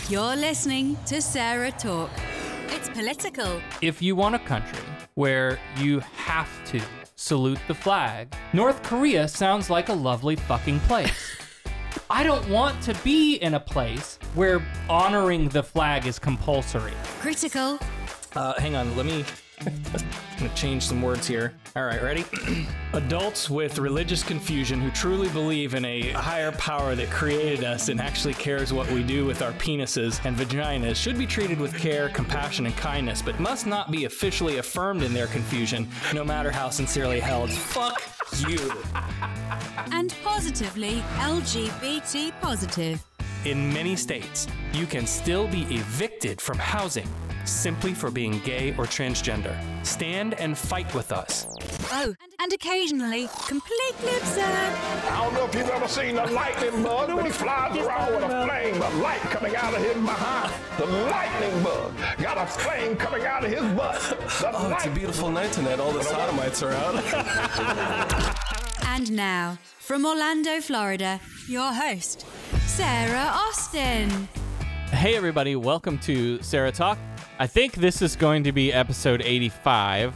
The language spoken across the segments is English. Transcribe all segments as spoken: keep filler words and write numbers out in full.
You're listening to Sarah Talk. It's political. If you want a country where you have to salute the flag, North Korea sounds like a lovely fucking place. I don't want to be in a place where honoring the flag is compulsory. Critical. Uh, hang on, let me... I'm gonna change some words here. All right, ready? Adults with religious confusion who truly believe in a higher power that created us and actually cares what we do with our penises and vaginas should be treated with care, compassion, and kindness, but must not be officially affirmed in their confusion, no matter how sincerely held. Fuck you. And positively L G B T positive. In many states, you can still be evicted from housing simply for being gay or transgender. Stand and fight with us. Oh, and occasionally completely absurd. I don't know if you've ever seen a lightning bug, but he flies around with a flame of light coming out of his behind. The lightning bug got a flame coming out of his butt. The oh, it's a beautiful night tonight. All the sodomites are out. And now, from Orlando, Florida, your host, Sarah Austin. Hey everybody, welcome to Sarah Talk. I think this is going to be episode eighty-five.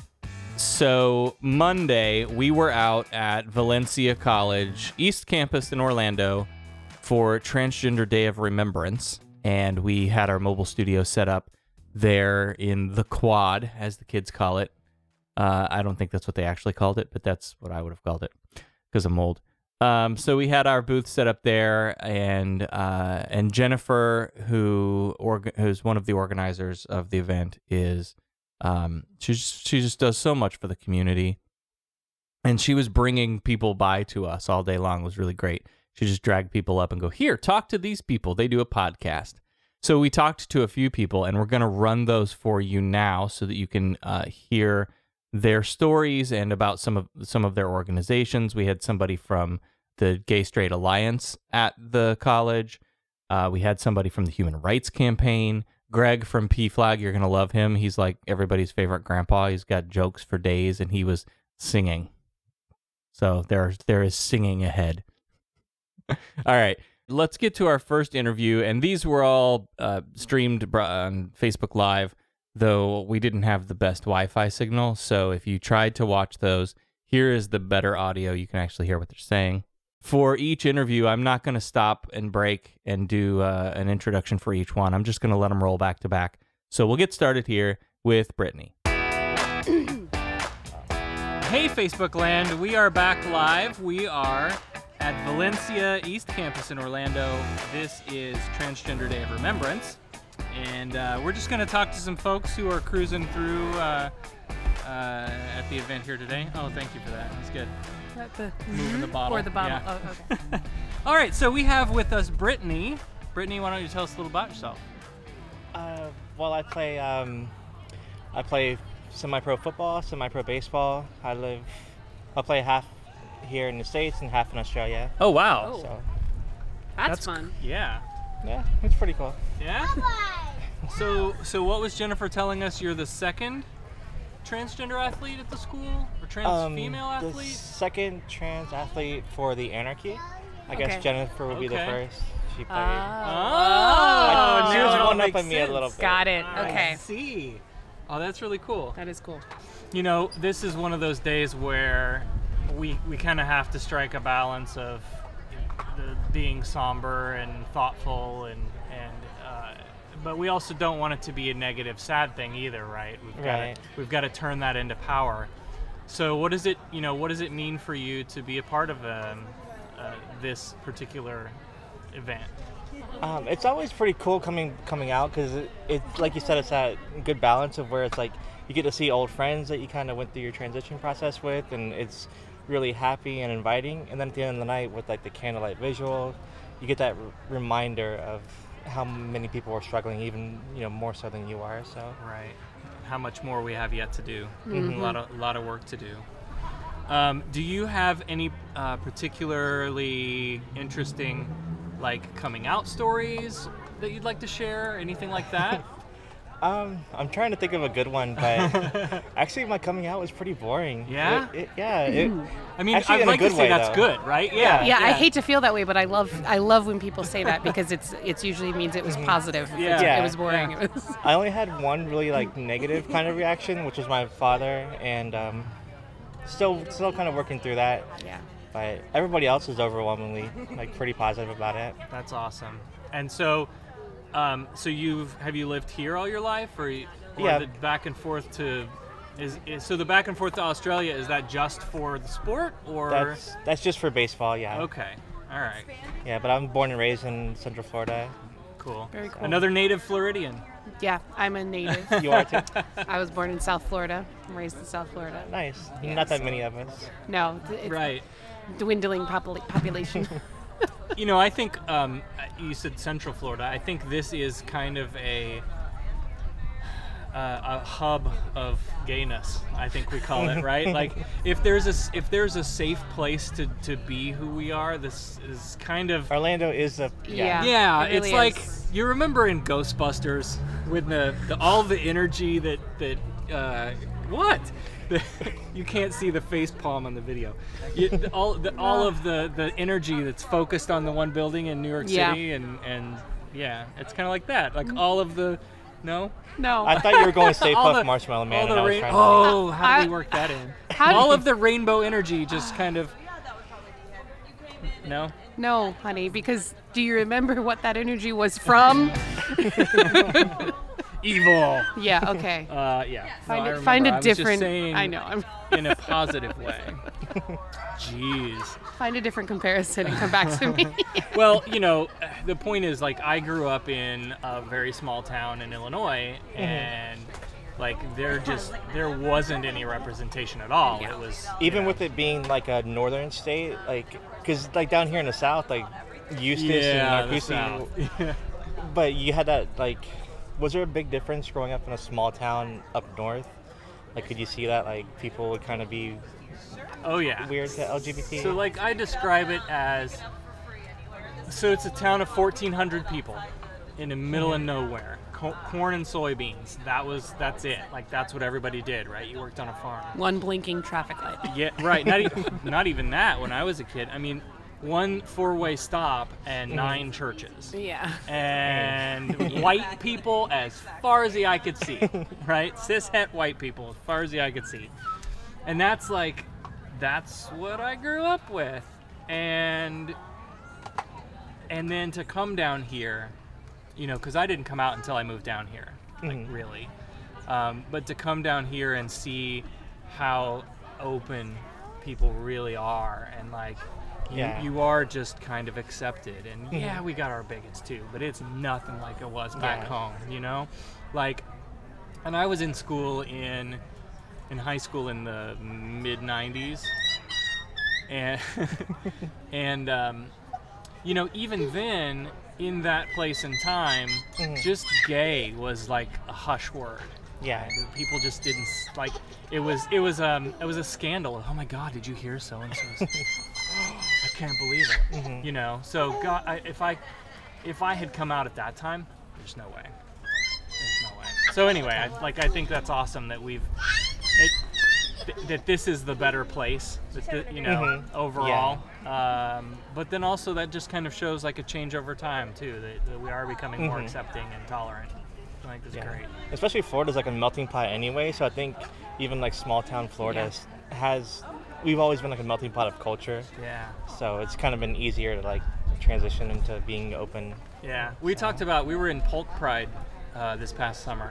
So Monday, we were out at Valencia College, East Campus in Orlando, for Transgender Day of Remembrance. And we had our mobile studio set up there in the quad, as the kids call it. Uh, I don't think that's what they actually called it, but that's what I would have called it, because I'm old. Um, so we had our booth set up there, and uh, and Jennifer, who orga- who's one of the organizers of the event, is um, she just, she just does so much for the community, and she was bringing people by to us all day long. It was really great. She just dragged people up and go, here, talk to these people. They do a podcast. So we talked to a few people, and we're going to run those for you now so that you can uh, hear their stories and about some of some of their organizations. We had somebody from the Gay Straight Alliance at the college. Uh, we had somebody from the Human Rights Campaign. Greg from P Flag, you're going to love him. He's like everybody's favorite grandpa. He's got jokes for days, and he was singing. So there, there is singing ahead. All right, let's get to our first interview. And these were all uh, streamed on Facebook Live, though we didn't have the best Wi-Fi signal. So if you tried to watch those, here is the better audio. You can actually hear what they're saying. For each interview, I'm not going to stop and break and do uh, an introduction for each one. I'm just going to let them roll back to back. So we'll get started here with Brittany. Hey, Facebook land. We are back live. We are at Valencia East Campus in Orlando. This is Transgender Day of Remembrance. And uh, we're just going to talk to some folks who are cruising through uh, uh, at the event here today. Oh, thank you for that. That's good. The, Moving the bottle. Or the bottle. Yeah. Oh, okay. All right, so we have with us Brittany. Brittany, why don't you tell us a little about yourself? Uh, well, I play um, I play semi-pro football, semi-pro baseball. I live, I play half here in the States and half in Australia. Oh, wow. Oh. So That's, That's fun. Yeah. yeah, it's pretty cool. Yeah? So, so what was Jennifer telling us? You're the second transgender athlete at the school? Or trans Um, female The athlete? second trans athlete for the Anarchy. I Okay. guess Jennifer would be the Okay. first. She played. Oh, she was now it one up makes on me a little sense. bit. Got it. I Okay. see. Oh, that's really cool. That is cool. You know, this is one of those days where we we kind of have to strike a balance of the being somber and thoughtful, and and uh, but we also don't want it to be a negative, sad thing either, right? We've got Right. to, we've got to turn that into power. So, what does it you know what does it mean for you to be a part of um, uh, this particular event? Um, it's always pretty cool coming coming out because it, it's like you said, it's that good balance of where it's like you get to see old friends that you kind of went through your transition process with, and it's really happy and inviting. And then at the end of the night with like the candlelight visual, you get that r- reminder of how many people are struggling, even you know more so than you are. So Right. How much more we have yet to do. Mm-hmm. A lot of a lot of work to do. Um, do you have any uh, particularly interesting, like, coming out stories that you'd like to share? Anything like that? Um, I'm trying to think of a good one, but actually my coming out was pretty boring. Yeah? It, it, yeah. It, I mean, actually I'd in a like to good say way, that's though. good, right? Yeah. Yeah, I hate to feel that way, but I love I love when people say that because it's it's usually means it was positive. If it's- Yeah. It was boring. Yeah. It was. I only had one really like negative kind of reaction, which was my father, and um, still still kind of working through that. Yeah. But everybody else is overwhelmingly like pretty positive about it. That's awesome. And so, um, so you've have you lived here all your life, or, you, or Yeah. the back and forth to? Is, is so the back and forth to Australia, is that just for the sport, or? That's that's just for baseball, yeah. Okay. All right. Yeah, but I'm born and raised in Central Florida. Cool. Very cool. Another native Floridian. Yeah, I'm a native. You are too? I was born in South Florida. I'm raised in South Florida. Nice. Yeah, Not that so- many of us. No, th- it's Right. dwindling popula- population. You know, I think um, you said Central Florida. I think this is kind of a uh, a hub of gayness. I think we call it, right? Like, if there's a s- if there's a safe place to, to be who we are, this is kind of Orlando is a Yeah. yeah. it It's really like is. you remember in Ghostbusters with the, the all the energy that that uh, what. You can't see the face palm on the video. You, the, all the, all of the, the energy that's focused on the one building in New York Yeah. City, and, and yeah, it's kind of like that. Like all of the, no? No. I thought you were going Stay All Puft the- Marshmallow Man. all the and I was rain- trying to- oh, how did I- we work that in? How all did- of the rainbow energy just kind of, no? No, honey, because do you remember what that energy was from? Evil. Yeah, okay. Uh, yeah. Find, No, I it, find remember. a I was just different. saying I know. I'm, in a positive way. Jeez. find a different comparison and come back to me. Well, you know, the point is, like, I grew up in a very small town in Illinois, and like there just there wasn't any representation at all. It was you Even know, with it being like a northern state, like, because like down here in the south, like Eustis yeah, and the Narcoossee, South. Yeah. but you had that like, was there a big difference growing up in a small town up north? Like, could you see that like people would kind of be Oh yeah. weird to L G B T? So like I describe it as, so it's a town of fourteen hundred people in the middle of nowhere. Co- corn and soybeans. That was that's it. Like that's what everybody did, right? You worked on a farm. One blinking traffic light. Yeah, right. Not e- not even that. When I was a kid, I mean, one four-way stop and nine churches, Yeah. and white people as far as the eye could see, right? Cishet white people as far as the eye could see, and that's like, that's what I grew up with, and and then to come down here, you know, because I didn't come out until I moved down here, like really, um, but to come down here and see how open people really are, and like you, Yeah. you are just kind of accepted, and yeah, we got our bigots too, but it's nothing like it was back Yeah. home, you know, like, and I was in school in in high school in the mid nineties, and and um, you know, even then, in that place and time, just gay was like a hush word. yeah. People just didn't s- like it was it was um it was a scandal. Oh my God, did you hear so and so? I can't believe it. You know, so God, I, if I if I had come out at that time, there's no way. There's no way. So anyway, I, like I think that's awesome that we've it, th- that this is the better place. That the, you know overall. Um, but then also that just kind of shows like a change over time too. That, that we are becoming more accepting and tolerant. I think that's Yeah. great. Especially Florida's like a melting pot anyway, so I think even like small town Florida Yeah. s- has, we've always been like a melting pot of culture, Yeah. so it's kind of been easier to like transition into being open. Yeah, we talked about, we were in Polk Pride uh, this past summer.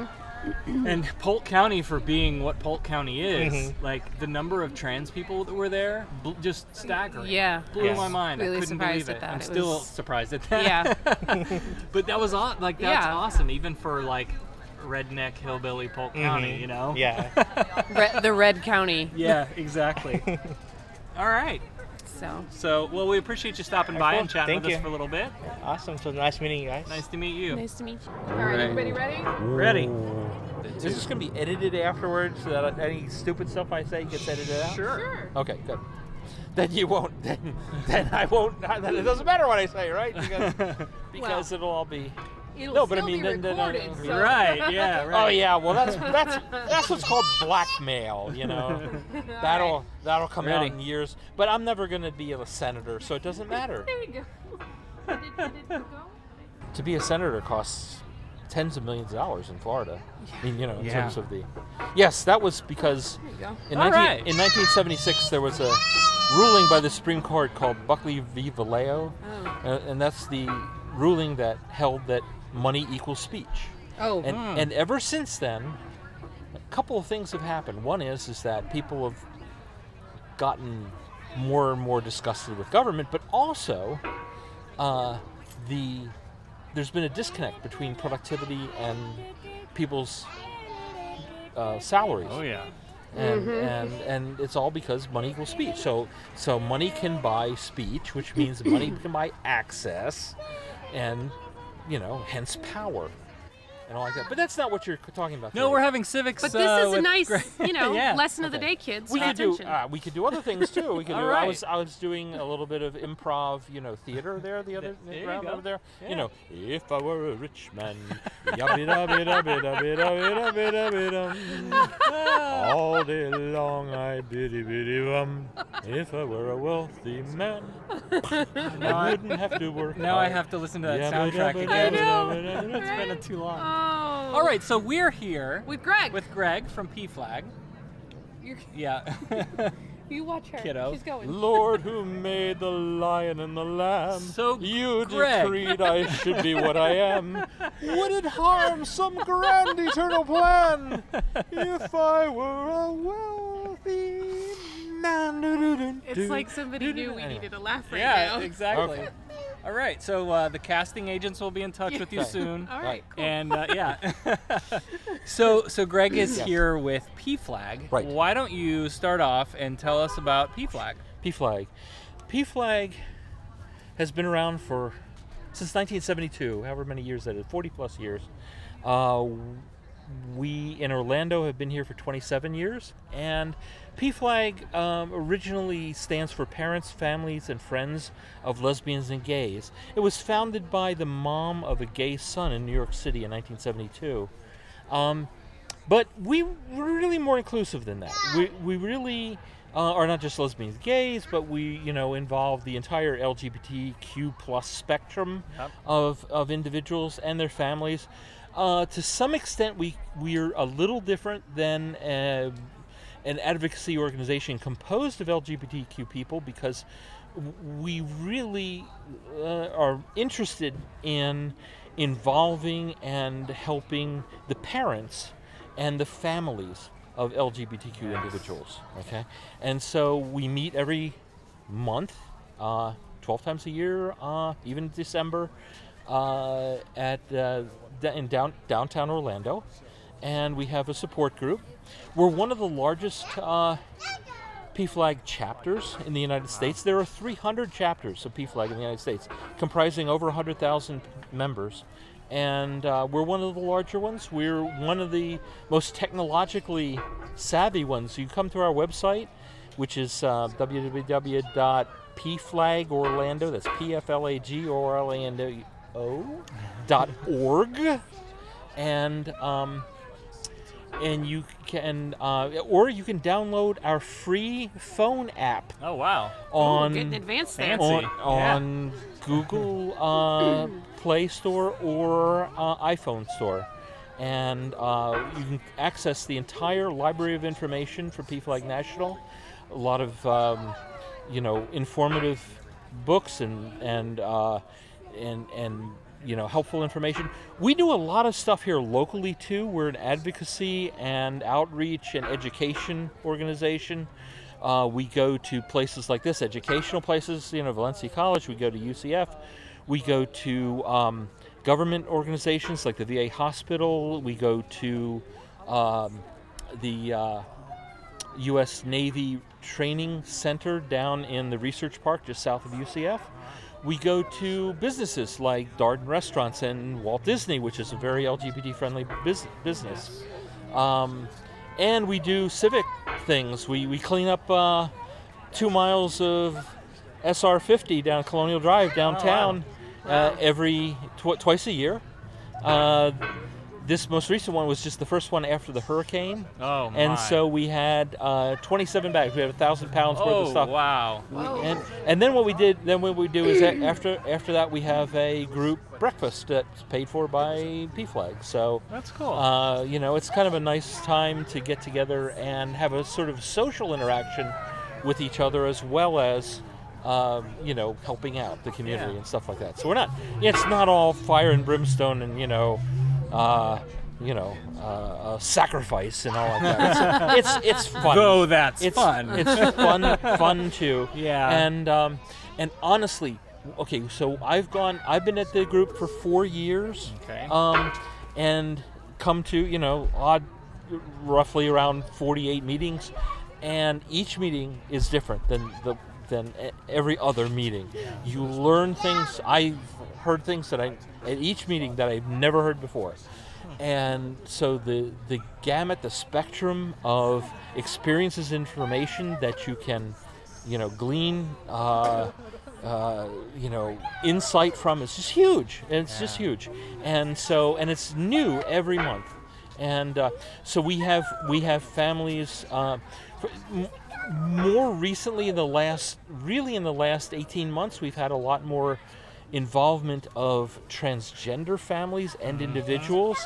And Polk County, for being what Polk County is, like the number of trans people that were there, bl- just staggering. Yeah. Blew Yes. my mind. Really I couldn't surprised believe at it. that. I'm It still was- surprised at that. Yeah. But that was aw- like that's Yeah. awesome, even for like redneck hillbilly Polk County, you know? Yeah. Re- the Red County. Yeah, exactly. All right. So. So, well, we appreciate you stopping by cool. and chatting Thank with us you. for a little bit. Awesome. So nice meeting you guys. Nice to meet you. Nice to meet you. All right, everybody ready? Ready? Is this going to be edited afterwards so that any stupid stuff I say gets edited out? Sure. Sure. Okay, good. Then you won't. Then, then I won't. Then it doesn't matter what I say, right? Because, because it'll all be. It'll No, but I still mean, be then- then, uh, recorded, so- Right, yeah, right. Oh yeah, well that's that's that's what's called blackmail, you know. That'll that'll come Ready. out in years. But I'm never gonna be a senator, so it doesn't matter. There you go. Did, did it go? To be a senator costs tens of millions of dollars in Florida. I mean, you know, in Yeah. terms of the. Yes, that was because There you go. in, All 19, right. in nineteen seventy-six there was a ruling by the Supreme Court called Buckley v. Vallejo, Oh. uh, and that's the ruling that held that money equals speech. Oh. And, Hmm. and ever since then, a couple of things have happened. One is is that people have gotten more and more disgusted with government, but also uh, the there's been a disconnect between productivity and people's uh, salaries. Oh yeah. And, and and it's all because money equals speech. So so money can buy speech, which means money can buy access, and you know, hence power, and all like that. But that's not what you're talking about. No, today. we're having civics. But uh, this is a with nice, Greg. you know, yeah. lesson of the Okay. day, kids. We Pay could do attention. uh, we could do other things too. We could All do. right. I was I was doing a little bit of improv, you know, theater there the other There you round go. over there. Yeah. You know, if I were a rich man, yabba-dabba-dabba-dabba-dabba-dabba-dum. all day long I biddy biddy bum. If I were a wealthy man, I wouldn't have to work. Now I hard. have to listen to that Yabba soundtrack dabba again. dabba dabba dabba. It's been too long. Oh. All right, so we're here With Greg. with Greg from P Flag. You're, Yeah. you watch her. Kiddo. She's going. Lord, who made the lion and the lamb, So, you Greg. decreed I should be what I am. Would it harm some grand eternal plan if I were a wealthy man? It's like somebody knew we Anyway. needed a laugh right yeah, now. exactly. Okay. All right, so uh, the casting agents will be in touch with you Okay. soon. All right, cool. And uh, yeah, so so Greg is Yes. here with P Flag. Right. Why don't you start off and tell us about P Flag? P Flag. P Flag has been around for since nineteen seventy-two, however many years that is, forty plus years. Uh, we in Orlando have been here for twenty-seven years, and P Flag um, originally stands for Parents, Families, and Friends of Lesbians and Gays. It was founded by the mom of a gay son in New York City in nineteen seventy-two. Um, but we were really more inclusive than that. We, we really uh, are not just lesbians, gays, but we, you know, involve the entire L G B T Q plus spectrum Yep. of, of individuals and their families. Uh, to some extent, we we're a little different than uh, an advocacy organization composed of L G B T Q people because w- we really uh, are interested in involving and helping the parents and the families of L G B T Q individuals. Okay, and so we meet every month, uh, twelve times a year, uh, even December, uh, at uh, d- in down, downtown Orlando, and we have a support group. We're one of the largest uh, P Flag chapters in the United States. There are three hundred chapters of P Flag in the United States, comprising over one hundred thousand members. And uh, we're one of the larger ones. We're one of the most technologically savvy ones. You come to our website, which is uh, w w w dot p flag orlando, that's P F L A G O R L A N O dot org, and um, and you can, uh, or you can download our free phone app Oh wow. on Getting advanced there. Fancy. on, Yeah. on Google uh, Play Store or uh, iPhone Store. And uh, you can access the entire library of information for P Flag National. A lot of, um, you know, informative books and and uh, and and you know, helpful information. We do a lot of stuff here locally too. We're an advocacy and outreach and education organization. Uh, we go to places like this, educational places, you know, Valencia College. We go to U C F. We go to um, government organizations like the V A hospital. We go to um, the uh, U S Navy Training Center down in the Research Park just south of U C F. We go to businesses like Darden Restaurants and Walt Disney, which is a very L G B T-friendly bus- business. Um, and we do civic things. We, we clean up uh, two miles of S R fifty down Colonial Drive downtown uh, every tw- twice a year. uh, this most recent one was just the first one after the hurricane. Oh, my. And so we had uh, twenty-seven bags. We had a thousand pounds worth of Oh, stuff. wow. And and then what we did, then what we do is that after after that we have a group breakfast that's paid for by P Flag. So That's cool. uh, you know, it's kind of a nice time to get together and have a sort of social interaction with each other, as well as um, you know, helping out the community Yeah. and stuff like that. So we're not, it's not all fire and brimstone and you know, uh, you know, uh, uh, sacrifice and all like that. It's it's, it's fun. Though that's it's fun. It's fun, fun too. Yeah. And um, and honestly, okay, so I've gone, I've been at the group for four years. Okay. Um, and come to you know, odd, roughly around forty-eight meetings, and each meeting is different than the than e- every other meeting. You learn things. I've heard things that I at each meeting that I've never heard before. And so the the gamut, the spectrum of experiences, information that you can, you know, glean, uh, uh, you know, insight from is just huge. And it's just huge. And so, and it's new every month. And uh, so we have we have families. Uh, for, m- more recently, in the last, really in the last eighteen months, we've had a lot more involvement of transgender families and individuals,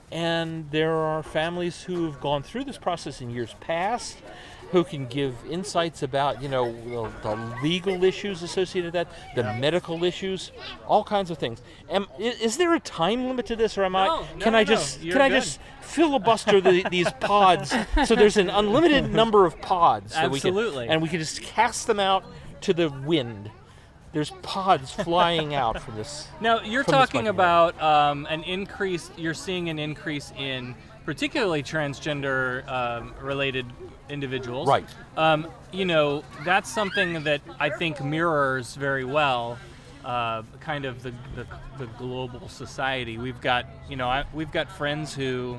and there are families who have gone through this process in years past who can give insights about, you know, the, the legal issues associated with that, the medical issues, all kinds of things. Am, is, is there a time limit to this, or am I? No, can no, I no, just you're can I good. just filibuster the, these pods so there's an unlimited number of pods that we Absolutely. can, and we can just cast them out to the wind. There's pods flying out from this. Now, you're from this talking microphone. about um, an increase, you're seeing an increase in particularly transgender um, related individuals. Right. Um, you know, that's something that I think mirrors very well uh, kind of the, the, the global society. We've got, you know, I, we've got friends who,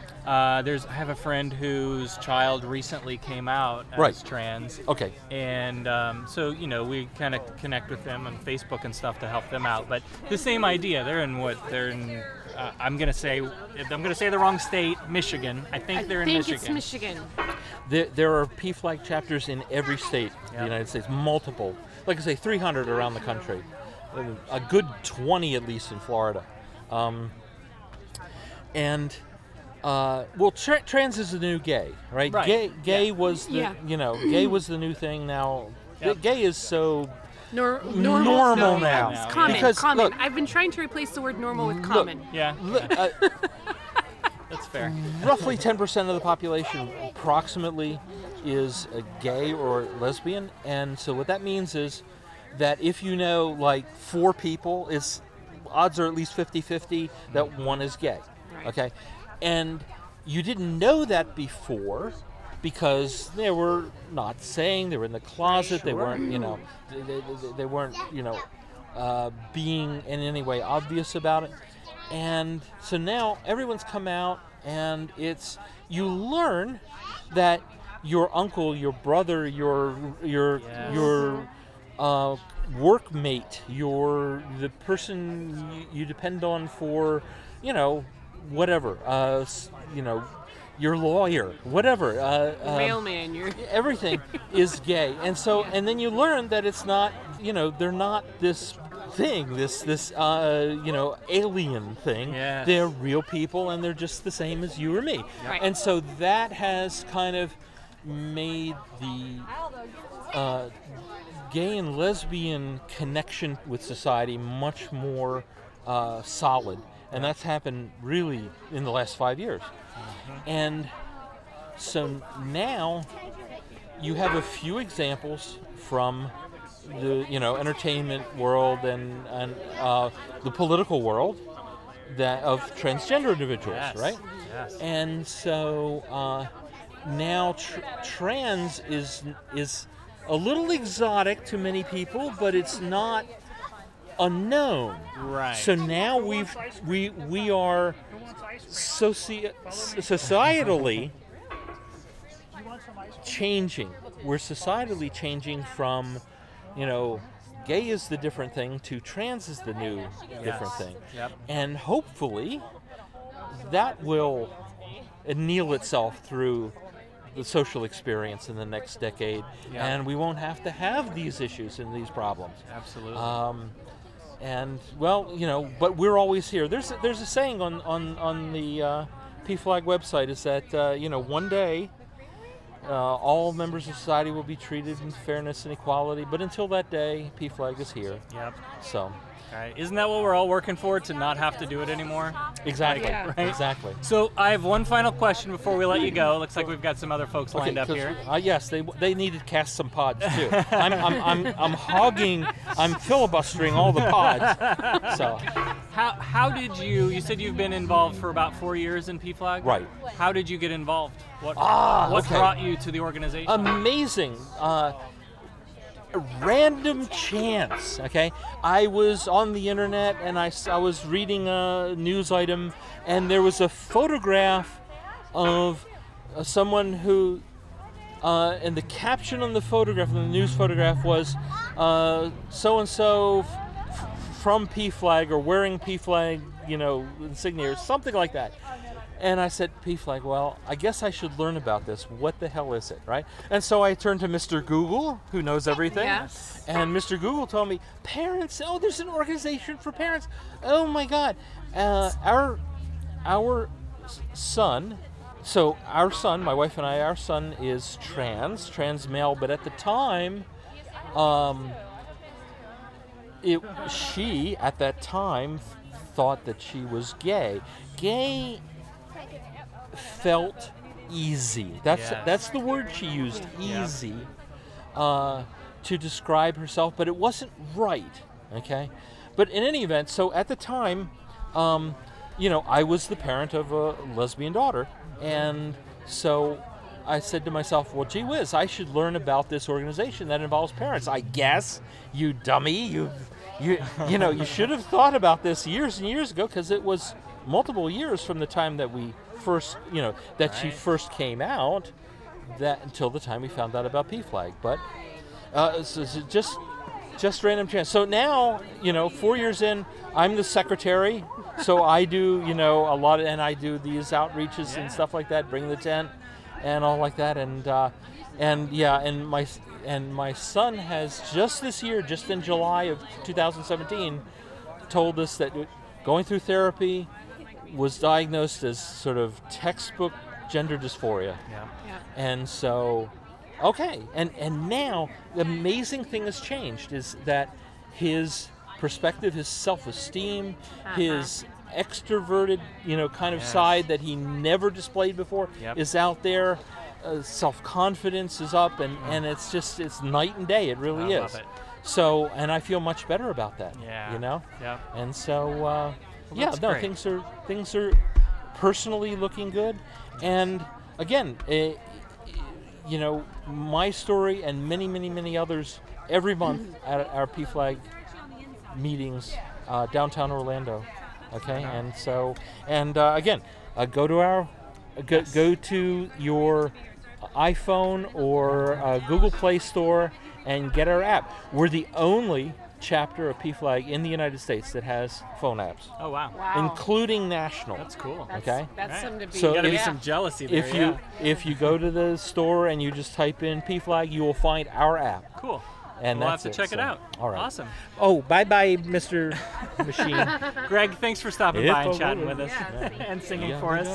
uh, there's, I have a friend whose child recently came out as Right. trans. Okay. And um, so, you know, we kind of connect with them on Facebook and stuff to help them out. But the same idea. They're in what? They're in, uh, I'm going to say, I'm going to say the wrong state, Michigan. I think I they're think in Michigan. it's Michigan. There, there are P FLAG chapters in every state in Yep. the United States, multiple. Like I say, three hundred around the country. A good twenty at least in Florida. Um, and, uh, well, tra- trans is the new gay, right? Right. Gay, gay Yeah. was the, Yeah. you know, gay was the new thing now. Yep. Gay is so Nor- normal, normal, now. now, It's common. Because, common. look- I've been trying to replace the word normal with Look. common. Yeah, Look, uh, that's fair. roughly ten percent of the population approximately is a gay or lesbian, and so what that means is that if you know like four people, is odds are at least fifty-fifty that one is gay. Right. Okay, and you didn't know that before because they were not saying, they were in the closet, they weren't, you know, they, they, they weren't, you know, uh, being in any way obvious about it. And so now everyone's come out, and it's, you learn that your uncle, your brother, your your Yes. your uh, workmate, your the person you, you depend on for, you know, whatever, uh, s- you know, your lawyer, whatever, uh, um, Mailman, you're. everything is gay. And so, and then you learn that it's not, you know, they're not this thing, this this uh, you know, alien thing. Yes. They're real people, and they're just the same as you or me. Right. And so that has kind of made the uh, gay and lesbian connection with society much more uh, solid, and that's happened really in the last five years. And so now you have a few examples from the, you know, entertainment world and and uh, the political world that of transgender individuals, Yes. right? Yes. And so uh, now tr- trans is is a little exotic to many people, but it's not unknown. Right. So now we've we we are soci- societally changing. We're societally changing from, you know, gay is the different thing to trans is the new different thing. Yep. And hopefully that will anneal itself through the social experience in the next decade, Yeah. and we won't have to have these issues and these problems. Absolutely. Um, and well, you know, but we're always here. There's a, there's a saying on on on the uh, P FLAG website is that uh, you know one day uh, all members of society will be treated in fairness and equality. But until that day, P FLAG is here. Yep. So. Right. Isn't that what we're all working for, to not have to do it anymore? Exactly. Yeah. Right? Exactly. So I have one final question before we let you go. Looks like we've got some other folks lined up 'cause, here. Uh, yes, they they needed to cast some pods too. I'm I'm I'm I'm hogging. I'm filibustering all the pods. So How how did you? You said you've been involved for about four years in P FLAG. Right. How did you get involved? What Ah, what okay. brought you to the organization? amazing. Uh, a random chance. Okay, I was on the internet and I, s- I was reading a news item, and there was a photograph of uh, someone who, uh, and the caption on the photograph, on the news photograph, was uh, so and so from P FLAG or wearing P FLAG, you know, insignia or something like that. And I said, P FLAG, well, I guess I should learn about this. What the hell is it, right? And so I turned to Mister Google, who knows everything. Yes. And Mister Google told me, parents, oh, there's an organization for parents. Oh my God. Uh, our, our s- son, so our son, my wife and I, our son is trans, trans male, but at the time, um, it, she, at that time, thought that she was gay. Gay felt easy. That's Yes. that's the word she used, easy, uh, to describe herself, but it wasn't right. Okay, but in any event, so at the time, um, you know, I was the parent of a lesbian daughter, and so I said to myself, well, gee whiz, I should learn about this organization that involves parents. I guess, you dummy, you you you know, you should have thought about this years and years ago, because it was multiple years from the time that we first, you know, that she Right. first came out, that until the time we found out about P FLAG. But uh, so, so just just random chance. So now, you know, four years in, I'm the secretary. So I do, you know, a lot of, and I do these outreaches Yeah. and stuff like that, bring the tent and all like that, and uh, and yeah, and my and my son has just this year, just in July of two thousand seventeen, told us that going through therapy, was diagnosed as sort of textbook gender dysphoria. Yeah. Yeah. And so, okay, and and now the amazing thing has changed is that his perspective, his self-esteem, his extroverted, you know, kind of Yes. side that he never displayed before Yep. is out there. Uh, self-confidence is up, and and it's just it's night and day. It really I is. love it. So, and I feel much better about that. Yeah. You know. Yep. And so, uh, yeah, that's no, great. things are things are personally looking good, and again, uh, you know, my story and many, many, many others every month at our P FLAG meetings uh, downtown Orlando. Okay, and so, and uh, again, uh, go to our go, go to your iPhone or uh, Google Play Store and get our app. We're the only chapter of P FLAG in the United States that has phone apps, Oh wow. Wow. including national. That's cool. That's, okay. That's Right. something to be. So Gotta be if- some jealousy there. If you yeah. if you go to the store and you just type in P FLAG, you will find our app. Cool. And we'll have that's to it, check it so, out. all right. Awesome. Oh, bye bye, Mister Machine. Greg, thanks for stopping If by and I chatting would've- with us Yeah. and singing for us. Are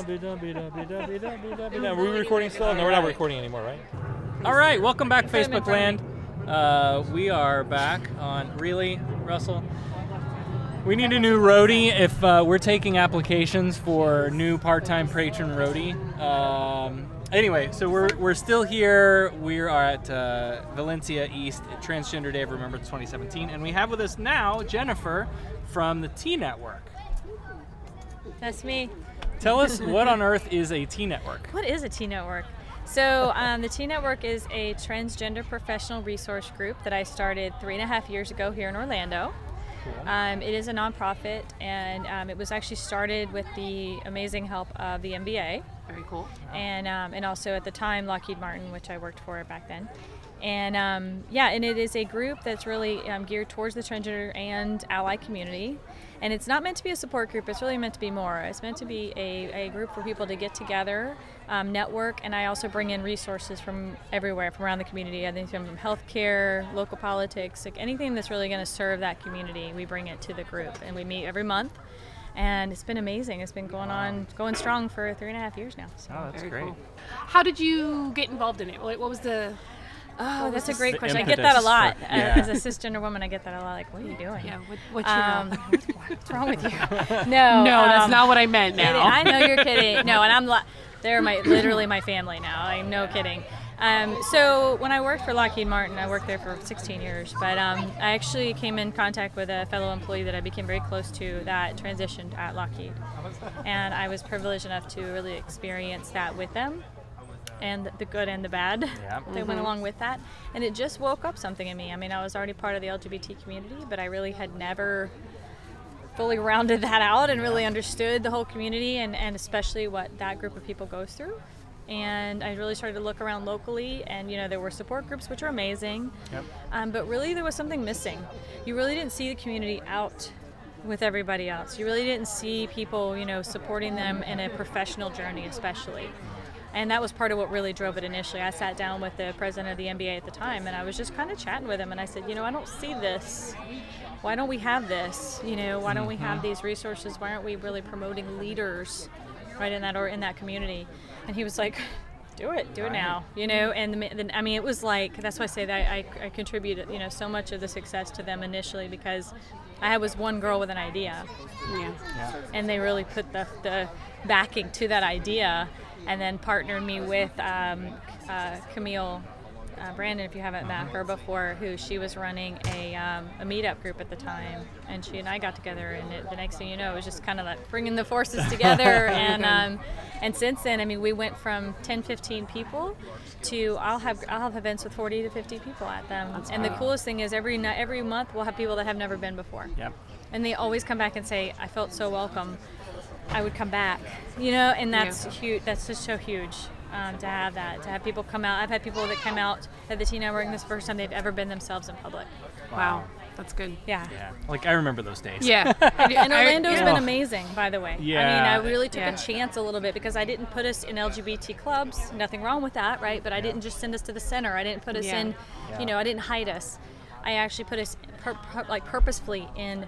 we recording still? No, we're not recording anymore, right? All right, welcome back, Facebook land. Uh, we are back on. Really, Russell? We need a new roadie if uh, we're taking applications for new part-time patron roadie. Um, anyway, so we're, we're still here. We are at uh, Valencia East Transgender Day of Remembrance twenty seventeen, and we have with us now Jennifer from the T Network. That's me. Tell us what on earth is a T Network? What is a T Network? So um, the T Network is a transgender professional resource group that I started three and a half years ago here in Orlando. Um, it is a nonprofit, and um, it was actually started with the amazing help of the N B A, Very cool. and um, and also at the time Lockheed Martin, which I worked for back then. And um, yeah, and it is a group that's really um, geared towards the transgender and ally community. And it's not meant to be a support group, it's really meant to be more. It's meant to be a, a group for people to get together, um, network, and I also bring in resources from everywhere, from around the community. I think from healthcare, local politics, like anything that's really going to serve that community, we bring it to the group. And we meet every month. And it's been amazing. It's been going on, going strong for three and a half years now. So. Oh, that's Very great. cool. How did you get involved in it? What what was the... Oh, what that's a was great the question. I get that a impetus lot. for- Uh, yeah. As a cisgender woman, I get that a lot. Like, what are you doing? Yeah, what, what's your Um, problem? What's wrong with you? No, No, that's um, not what I meant kidding. now. I know you're kidding. No, and I'm li- they're my literally my family now. Like, no kidding. Um, so when I worked for Lockheed Martin, I worked there for sixteen years. But um, I actually came in contact with a fellow employee that I became very close to that transitioned at Lockheed, and I was privileged enough to really experience that with them, and the good and the bad Yeah. that went along with that. And it just woke up something in me. I mean, I was already part of the L G B T community, but I really had never fully rounded that out and really understood the whole community and, and especially what that group of people goes through. And I really started to look around locally, and you know, there were support groups, which are amazing, Yep. um, but really there was something missing. You really didn't see the community out with everybody else. You really didn't see people, you know, supporting them in a professional journey, especially. And that was part of what really drove it initially. I sat down with the president of the N B A at the time, and I was just kind of chatting with him, and I said, you know, I don't see this. Why don't we have this? You know, why don't we have these resources? Why aren't we really promoting leaders right in that or in that community? And he was like, do it, do it now, you know. And the, the, I mean, it was like, that's why I say that I, I contributed, you know, so much of the success to them initially, because I was one girl with an idea, Yeah. and they really put the, the backing to that idea, and then partnered me with um, uh, Camille uh, Brandon, if you haven't met her before, who she was running a, um, a meetup group at the time, and she and I got together, and it, the next thing you know, it was just kind of like bringing the forces together. and um, and since then, I mean, we went from ten, fifteen people to I'll have I'll have events with forty to fifty people at them. That's and great. the coolest thing is every ni- every month we'll have people that have never been before. Yep. And they always come back and say, I felt so welcome. I would come back, you know, and that's Yeah. huge. That's just so huge um, to have that, to have people come out. I've had people that come out at the Teen Network, and this is the first time they've ever been themselves in public. Wow. That's good. Yeah. Yeah. Like, I remember those days. Yeah. And I- Orlando's yeah. been amazing, by the way. I mean, Yeah. I really took Yeah. a chance a little bit because I didn't put us in L G B T clubs. Nothing wrong with that, right? But I didn't just send us to the center. I didn't put us Yeah. in, you know, I didn't hide us. I actually put us pur- pur- like purposefully in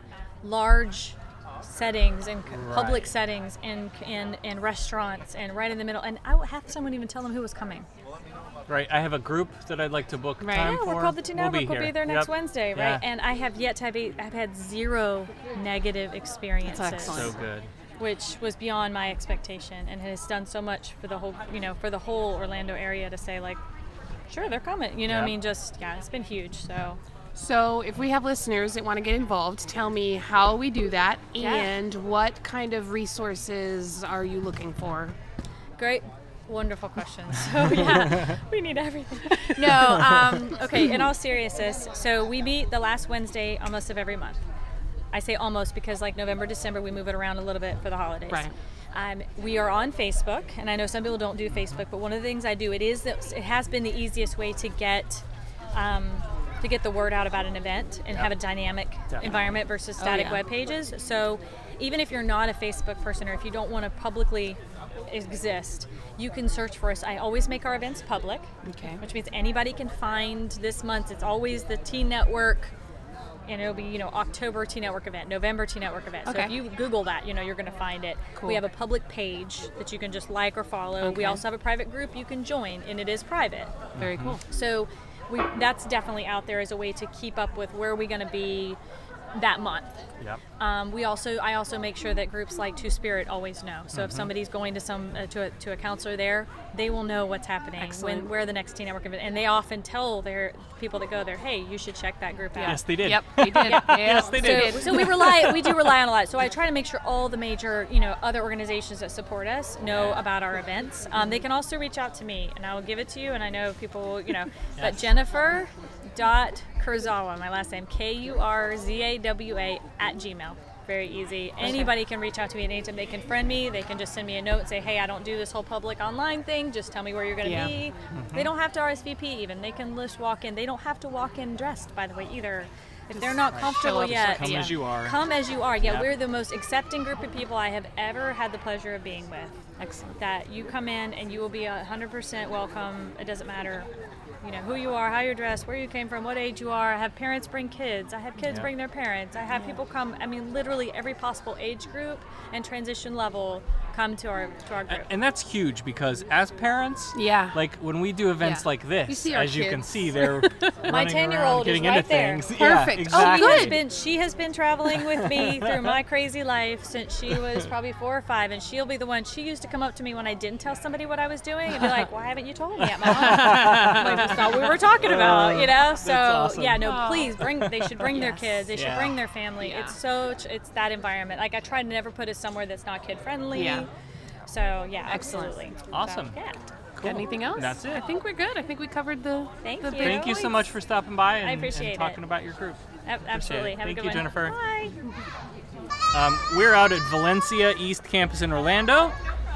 large settings and c public settings and and and restaurants and right in the middle. And I would- half the time wouldn't even tell them who was coming. Right. I have a group that I'd like to book Right. time Yeah, for. we're called the Teen We'll Network. be We'll be here. there next Yep. Wednesday, Yeah. right? And I have yet to have a, I've had zero negative experiences. excellent. So good. Which was beyond my expectation, and has done so much for the whole, you know, for the whole Orlando area to say like, sure, they're coming. You know, Yeah. I mean, just yeah, it's been huge. So So, if we have listeners that want to get involved, tell me how we do that Yeah. and what kind of resources are you looking for? great, wonderful questions. So yeah, we need everything. No, um, okay. In all seriousness, so we meet the last Wednesday almost of every month. I say almost because like November, December, we move it around a little bit for the holidays. Right. Um, we are on Facebook, and I know some people don't do Facebook, but one of the things I do, it is that it has been the easiest way to get um, to get the word out about an event and have a dynamic environment versus static yeah. web pages. So even if you're not a Facebook person or if you don't want to publicly exist, you can search for us. I always make our events public, Okay. which means anybody can find this month. It's always the Teen Network, and it'll be, you know, October Teen Network event, November Teen Network event. So Okay. if you Google that, you know, you're going to find it. Cool. We have a public page that you can just like or follow. We Okay. also have a private group you can join, and it is private. Very cool. So we that's definitely out there as a way to keep up with where are we going to be that month. Yep. Um, we also, I also make sure that groups like Two Spirit always know. So Mm-hmm. if somebody's going to some uh, to a, to a counselor there, they will know what's happening Excellent. when where the next Teen Network event, and they often tell their people that go there, hey, you should check that group out. Yes, they did. Yep, they did. Yes, they did. So, so we rely, we do rely on a lot. So I try to make sure all the major, you know, other organizations that support us know about our events. Um, they can also reach out to me, and I will give it to you. And I know people, will, you know, but Jennifer dot Kurzawa, my last name, K U R Z A W A at Gmail. very easy. Anybody can reach out to me at any time. They can friend me. They can just send me a note and say, hey, I don't do this whole public online thing. Just tell me where you're going to Yeah. be. Mm-hmm. They don't have to R S V P even. They can just walk in. They don't have to walk in dressed, by the way, either. If they're not comfortable up, yet, Come Yeah. as you are. come as you are. Yeah, Yeah. we're the most accepting group of people I have ever had the pleasure of being with. Excellent. That you come in and you will be one hundred percent welcome. It doesn't matter, you know, who you are, how you're dressed, where you came from, what age you are. I have parents bring kids. I have kids Yeah. bring their parents. I have people come. I mean, literally every possible age group and transition level come to our to our group. And that's huge because as parents, Yeah. like when we do events Yeah. like this, You see our as you can kids. see, they're My running ten-year-old around is getting right into there. things. Perfect. Yeah, Oh, She exactly. has good. been she has been traveling with me through my crazy life since she was probably four or five, and she'll be the one. She used to come up to me when I didn't tell somebody what I was doing and be like, "Why haven't you told me yet, Mom?" Like, that's not what we were talking about, you know. So awesome. yeah, no, please bring. They should bring their Yes. kids. They should Yeah. bring their family. Yeah. It's so it's that environment. Like I try to never put us somewhere that's not kid friendly. Yeah. So yeah, Excellent. absolutely. Awesome. So, yeah. Got anything else? That's it. I think we're good. I think we covered the. Thank the you. big Thank you so points. much for stopping by and, I and appreciate talking it. about your group. Ab- Absolutely. Have Thank a good you, one. Jennifer. Bye. Um, we're out at Valencia East Campus in Orlando,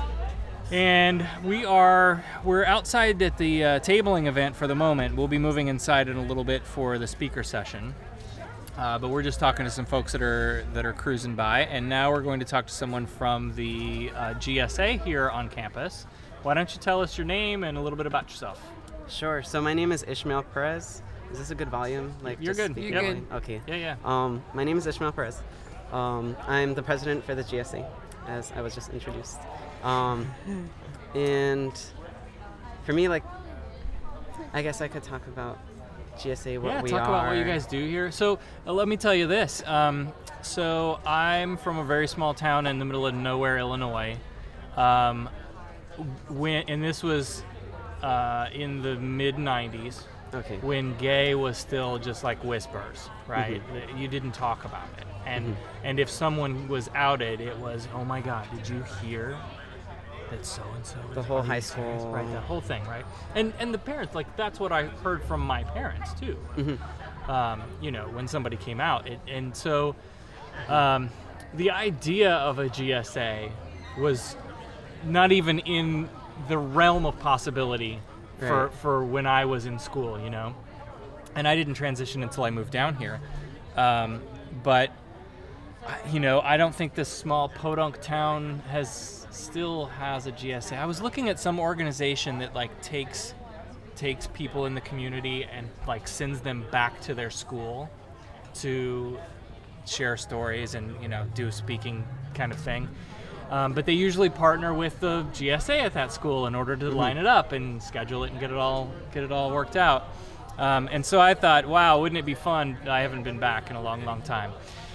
and we are we're outside at the uh, tabling event for the moment. We'll be moving inside in a little bit for the speaker session, uh, but we're just talking to some folks that are that are cruising by, and now we're going to talk to someone from the uh, G S A here on campus. Why don't you tell us your name and a little bit about yourself? Sure. So my name is Ishmael Perez. Is this a good volume? Like You're just good. speak You're loudly? good. Okay. Yeah, yeah. Um, my name is Ishmael Perez. Um, I'm the president for the G S A, as I was just introduced. Um, and for me, like, I guess I could talk about G S A, what yeah, we talk are. about what you guys do here. So uh, let me tell you this. Um, so I'm from a very small town in the middle of nowhere, Illinois. Um, when and this was uh, in the mid nineties. Okay. When gay was still just like whispers, right? Mhm. You didn't talk about it, and Mhm. and if someone was outed, it was, oh my God, did you hear that so and so? The whole high school. right? The whole thing, right? And and the parents, like that's what I heard from my parents too. Mhm. Um, you know, when somebody came out, it, and so um, the idea of a G S A was not even in the realm of possibility for, Right. for when I was in school, you know? And I didn't transition until I moved down here. Um, but, I- you know, I don't think this small podunk town has still has a G S A. I was looking at some organization that like takes takes people in the community and like sends them back to their school to share stories and, you know, do a speaking kind of thing. Um, but they usually partner with the G S A at that school in order to Mhm. line it up and schedule it and get it all get it all worked out. Um, and so I thought, wow, wouldn't it be fun? I haven't been back in a long, long time.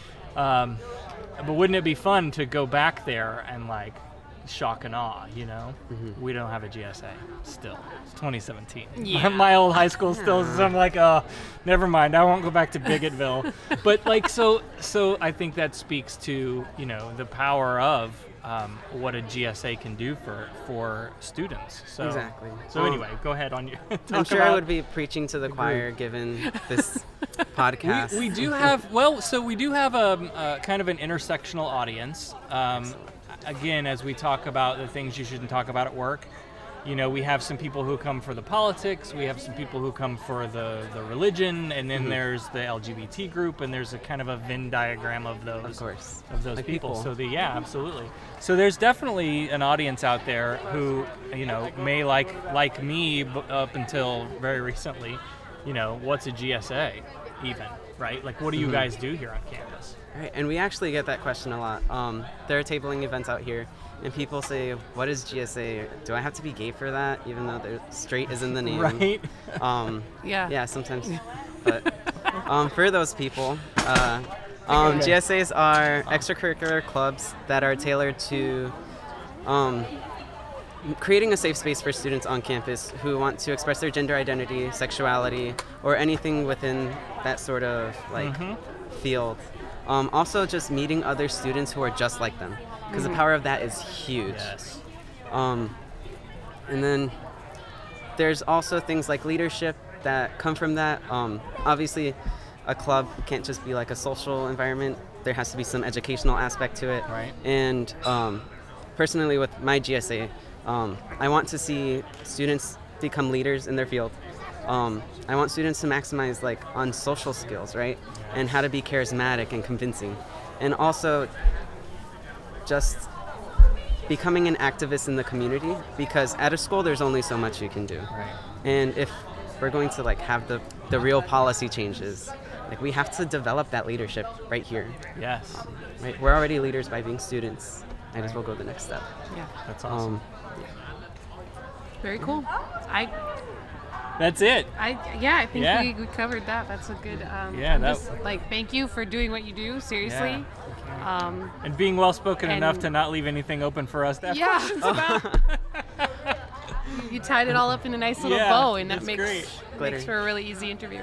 Um, but wouldn't it be fun to go back there and like shock and awe, you know? Mhm. We don't have a G S A still. It's twenty seventeen. Yeah. My old high school still, so I'm like, oh, never mind. I won't go back to Bigottville. But like, so, so I think that speaks to, you know, the power of um, what a G S A can do for, for students. So, Exactly. So Um, anyway, go ahead on your. I'm talk sure I about would be preaching to the the choir group. given this podcast. We, we do have, well, so we do have a, a kind of an intersectional audience. Um, again, as we talk about the things you shouldn't talk about at work, you know, we have some people who come for the politics, we have some people who come for the, the religion, and then Mhm. there's the L G B T group, and there's a kind of a Venn diagram of those, Of course. of those Like people. people. So the yeah, absolutely. So there's definitely an audience out there who, you know, may like like me b- up until very recently, you know, what's a G S A even, right? Like, what do you Mhm. guys do here on campus? Right, and we actually get that question a lot. Um, there are tabling events out here, and people say, "What is G S A? Do I have to be gay for that?" Even though there's straight is in the name. Right. Um, Yeah. Yeah, sometimes. But um, for those people, uh, um, Okay. G S As are extracurricular clubs that are tailored to um, creating a safe space for students on campus who want to express their gender identity, sexuality, or anything within that sort of like Mhm. field. Um, also, just meeting other students who are just like them, because the Mhm. power of that is huge. Yes. Um, and then there's also things like leadership that come from that. Um, obviously, a club can't just be like a social environment. there has to be some educational aspect to it. Right. And um, personally, with my G S A, um, I want to see students become leaders in their field. Um, I want students to maximize like on social skills, right? And how to be charismatic and convincing. And also just becoming an activist in the community, because at a school there's only so much you can do. Right. And if we're going to like have the, the real policy changes, like we have to develop that leadership right here. Yes. Um, right? We're already leaders by being students. I just will go the next step. Yeah. That's awesome. Um, Very cool. I That's it. I yeah, I think Yeah. we, we covered that. That's a good um Yeah, I'm that- just, like thank you for doing what you do, seriously. Um And being well spoken and- enough to not leave anything open for us to have yeah. questions about. You tied it all up in a nice little Yeah, bow, and that it's makes great. makes for a really easy interview.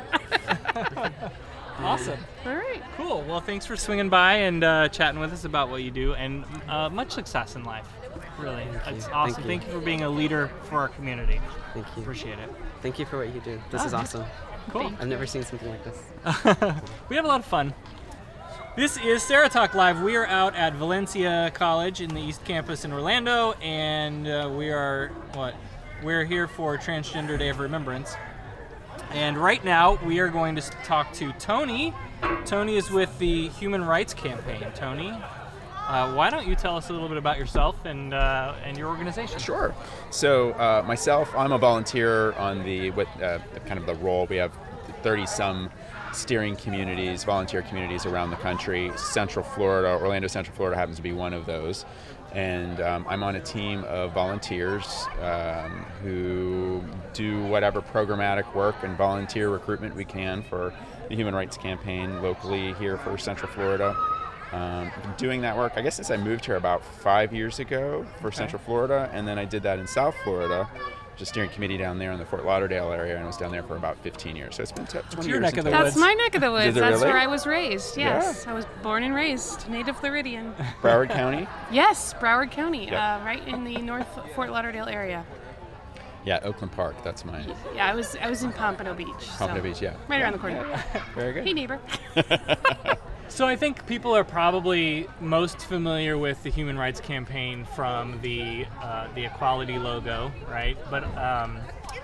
Awesome. All right. Cool. Well, thanks for swinging by and uh, chatting with us about what you do, and uh, much success in life. Really, Thank it's you. awesome. Thank Thank you. you. for being a leader for our community. Thank you. Appreciate it. Thank you for what you do. This Oh, is awesome. Cool. I've never seen something like this. We have a lot of fun. This is Sarah Talk Live. We are out at Valencia College in the East Campus in Orlando, and uh, we are what? We're here for Transgender Day of Remembrance. And right now, we are going to s- talk to Tony. Tony is with the Human Rights Campaign. Tony, uh, why don't you tell us a little bit about yourself and uh, and your organization? Sure. So uh, myself, I'm a volunteer on the what uh, kind of the role. We have thirty some steering communities, volunteer communities around the country. Central Florida, Orlando Central Florida happens to be one of those. And um, I'm on a team of volunteers um, who do whatever programmatic work and volunteer recruitment we can for the Human Rights Campaign locally here for Central Florida. Um, I've been doing that work, I guess, since I moved here about five years ago for Okay. Central Florida, and then I did that in South Florida, just steering committee down there in the Fort Lauderdale area, and I was down there for about fifteen years. So it's been t- twenty your years. neck of since the I- That's my neck of the woods. Is it That's really? where I was raised. Yes. Yeah. I was born and raised, native Floridian. Broward County? Yes, Broward County, Yep. uh, right in the North Fort Lauderdale area. Yeah, Oakland Park, that's mine. Yeah, I was I was in Pompano Beach. Pompano so Beach, yeah. Right around the corner. Very good. Hey, neighbor. So I think people are probably most familiar with the Human Rights Campaign from the uh, the equality logo, right? But um,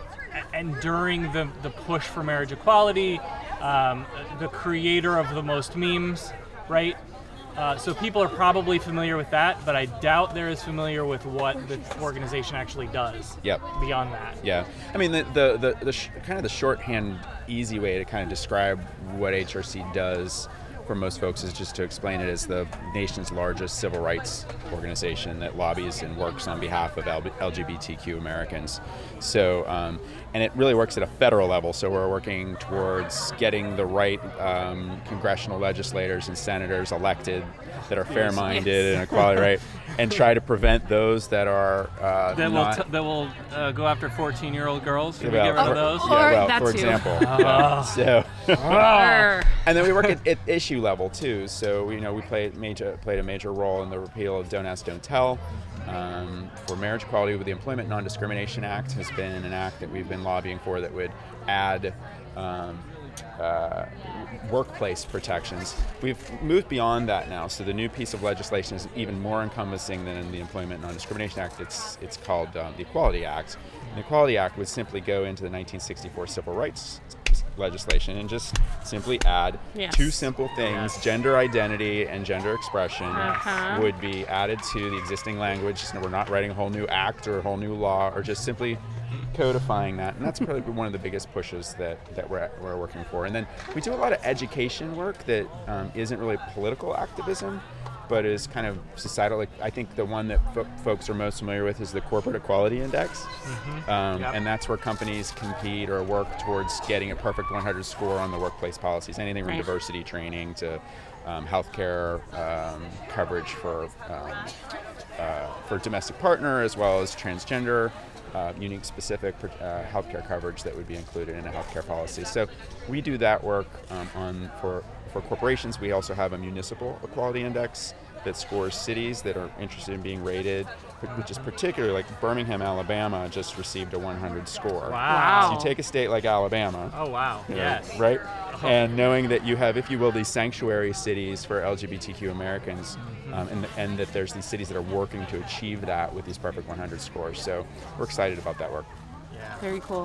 a- and during the the push for marriage equality, um, the creator of the most memes, right? Uh, so people are probably familiar with that, but I doubt they're as familiar with what the organization actually does. Yep. Beyond that. Yeah, I mean the the the, the sh- kind of the shorthand, easy way to kind of describe what H R C does for most folks is just to explain it as the nation's largest civil rights organization that lobbies and works on behalf of L G B T Q Americans. So, um, and it really works at a federal level. So we're working towards getting the right um, congressional legislators and senators elected that are fair-minded Yes. and equality, right? And try to prevent those that are uh, That will not. t- that will uh, go after fourteen-year-old girls. Should Well, we get rid for- of those? Yeah, Or well, that for too. example. Oh. Yeah. So, Arr. and then we work at, at issue level too. So you know we played major played a major role in the repeal of Don't Ask, Don't Tell. Um, for marriage equality, with the Employment Non-Discrimination Act has been an act that we've been lobbying for that would add um, uh, workplace protections. We've moved beyond that now, so the new piece of legislation is even more encompassing than in the Employment Non-Discrimination Act. It's it's called um, the Equality Act. And the Equality Act would simply go into the nineteen sixty-four Civil Rights legislation and just simply add Yes. two simple things: gender identity and gender expression Uh-huh. would be added to the existing language. So we're not writing a whole new act or a whole new law, or just simply codifying that. And that's probably one of the biggest pushes that, that we're, we're working for. And then we do a lot of education work that um, isn't really political activism, but is kind of societal. Like, I think the one that fo- folks are most familiar with is the Corporate Equality Index. Mhm. Um, Yep. And that's where companies compete or work towards getting a perfect one hundred score on the workplace policies, anything from Right. diversity training to um, healthcare um, coverage for um, uh, for domestic partner, as well as transgender, uh, unique specific uh, healthcare coverage that would be included in a healthcare policy. So we do that work um, on for for corporations. We also have a municipal equality index that scores cities that are interested in being rated, which is particularly like Birmingham, Alabama just received a one hundred score. Wow. So you take a state like Alabama. Oh, wow. You know, Yes. Right? Oh. And knowing that you have, if you will, these sanctuary cities for L G B T Q Americans, Mm-hmm. um, and, and that there's these cities that are working to achieve that with these perfect one hundred scores. So we're excited about that work. Yeah. Very cool.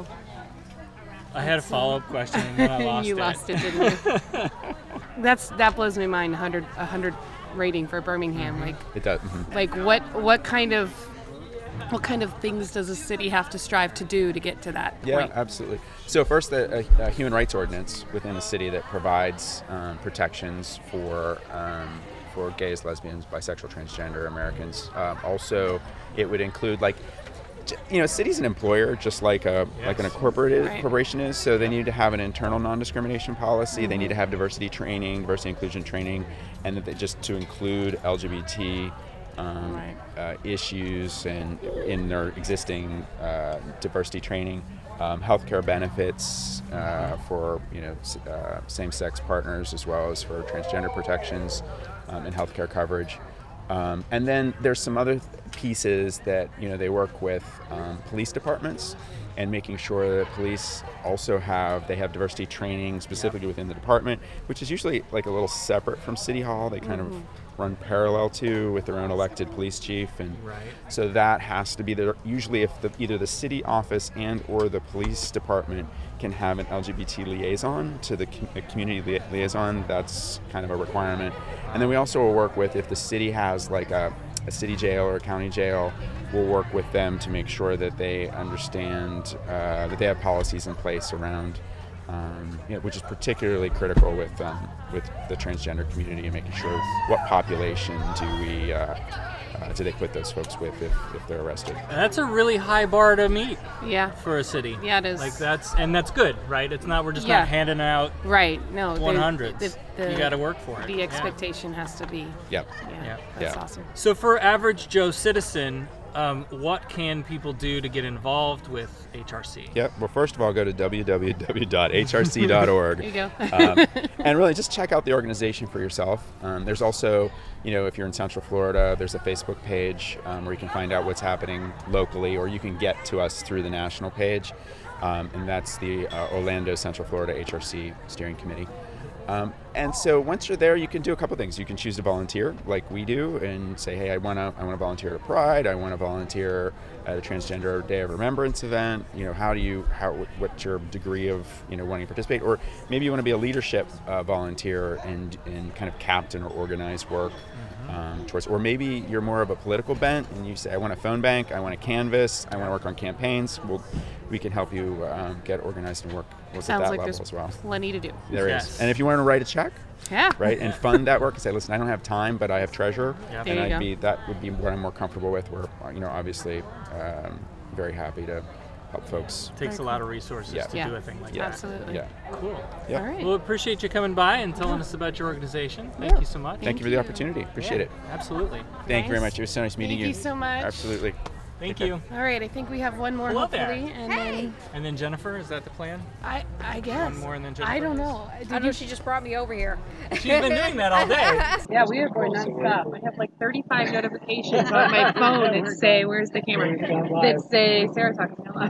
I had a follow-up question and then I lost you it. lost it, didn't you? That's that blows my mind. one hundred, one hundred rating for Birmingham. Mm-hmm. Like It does. mhm. like what what kind of what kind of things does a city have to strive to do to get to that Yeah, point? absolutely. So first, a, a, a human rights ordinance within a city that provides um, protections for um, for gays, lesbians, bisexual, transgender Americans. Um, also, it would include like, j- you know, city's an employer just like a like an Yes. incorporated Right. corporation is. So they need to have an internal non-discrimination policy. They need to have diversity training, diversity inclusion training, and that they just to include L G B T. Um, Right. uh, issues and in their existing uh, diversity training, um, healthcare benefits uh, for you know s- uh, same-sex partners as well as for transgender protections um, and healthcare coverage. Um, and then there's some other pieces that you know they work with um, police departments and making sure that police also have they have diversity training specifically within the department, which is usually like a little separate from City Hall. They kind of run parallel to with their own elected police chief, and Right. so that has to be there. Usually, if the, either the city office and or the police department can have an L G B T liaison to the com- a community lia- liaison, that's kind of a requirement. And then we also will work with if the city has like a, a city jail or a county jail, we'll work with them to make sure that they understand uh, that they have policies in place around. Um, you know, which is particularly critical with um, with the transgender community and making sure what population do we uh, uh, do they put those folks with if, if they're arrested. And that's a really high bar to meet Yeah. for a city. Yeah, it is. Like that's and that's good, right? It's not we're just Yeah. not handing out Right. No. the- one hundreds. the- the- You got to work for it. The Yeah. expectation has to be. Yep. Yeah. Yeah. That's Yeah. awesome. So for average Joe citizen, um, what can people do to get involved with H R C? Yep. Well, first of all, go to w w w dot h r c dot org. There you go. um, and really just check out the organization for yourself. Um, there's also, you know, if you're in Central Florida, there's a Facebook page um, where you can find out what's happening locally, or you can get to us through the national page, um, and that's the uh, Orlando Central Florida H R C Steering Committee. Um, and so once you're there, you can do a couple things. You can choose to volunteer, like we do, and say, "Hey, I want to, I want to volunteer at Pride. I want to volunteer at a Transgender Day of Remembrance event." You know, how do you, how, what's your degree of, you know, wanting to participate? Or maybe you want to be a leadership uh, volunteer and and kind of captain or organize work um, towards. Or maybe you're more of a political bent, and you say, "I want a phone bank. I want to canvas. I want to work on campaigns." Well, we can help you um, get organized and work, work at Sounds that like level there's as well. plenty to do. There is. Yes. And if you want to write a check, Yeah. right, and fund that work and say, listen, I don't have time, but I have treasure, Yep. There and you I'd go. be that would be what I'm more comfortable with. We're, you know, obviously um, very happy to help folks. Takes a lot of resources Yeah. to Yeah. do a thing like Yeah. that. Absolutely. Yeah. Cool. Yeah. All right. Well, appreciate you coming by and telling us about your organization. Thank Yeah. you so much. Thank you for the opportunity. Appreciate Yeah, it. Absolutely. Thank you very Nice. much. It was so nice meeting Thank you so much. Absolutely. Thank you. All right. I think we have one more, Hello there. hopefully, and then And then Jennifer, is that the plan? I I guess more and then I Jennifer? don't know. Did I don't know. you- She just brought me over here. She's been doing that all day. Yeah, we are going nonstop. I have like thirty-five notifications on my phone that say, "Where's the camera?" That say Sarah talking hello.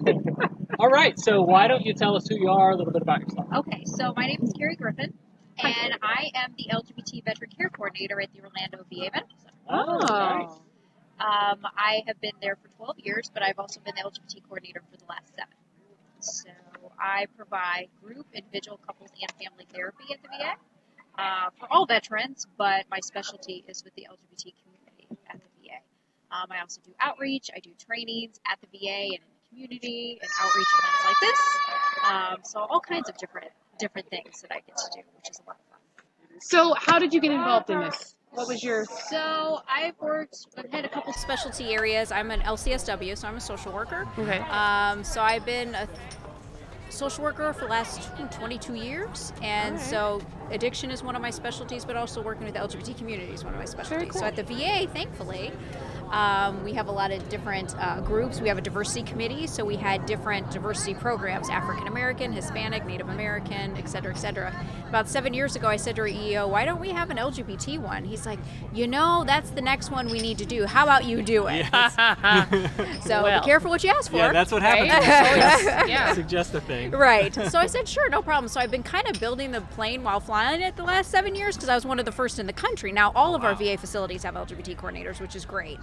All right. So why don't you tell us who you are, a little bit about yourself? Okay, so my name is Carrie Griffin, and I am the L G B T Veteran Care Coordinator at the Orlando V A Medical Center. Oh, nice. Um, I have been there for twelve years, but I've also been the L G B T coordinator for the last seven. So I provide group, individual, couples, and family therapy at the V A uh, for all veterans, but my specialty is with the L G B T community at the V A. Um, I also do outreach. I do trainings at the V A and in the community and outreach events like this. Um, so all kinds of different different things that I get to do, which is a lot of fun. So, how did you get involved in this? What was your? So I've worked, I've had a couple specialty areas. I'm an L C S W, so I'm a social worker. Okay. Um, so I've been a social worker for the last twenty-two years, and Alright. so addiction is one of my specialties, but also working with the L G B T community is one of my specialties. cool. So at the V A, thankfully, Um, we have a lot of different uh, groups. We have a diversity committee, so we had different diversity programs, African American, Hispanic, Native American, et cetera, et cetera. About seven years ago, I said to our E O, why don't we have an L G B T one? He's like, you know, that's the next one we need to do. How about you do it? So Well. be careful what you ask for. Yeah, that's what happens. Right? Yeah. Suggest a thing. Right. So I said, sure, no problem. So I've been kind of building the plane while flying it the last seven years because I was one of the first in the country. Now all of our V A facilities have L G B T coordinators, which is great.